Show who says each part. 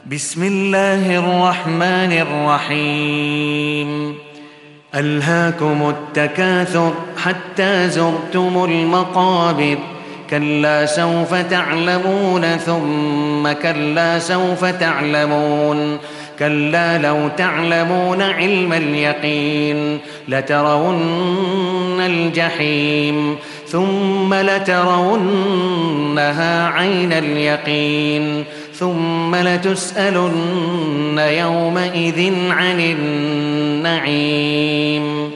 Speaker 1: بسم الله الرحمن الرحيم. ألهاكم التكاثر حتى زرتم المقابر، كلا سوف تعلمون ثم كلا سوف تعلمون، كلا لو تعلمون علم اليقين لترون الجحيم ثم لترونها عين اليقين ثم لتسألن يومئذ عن النعيم.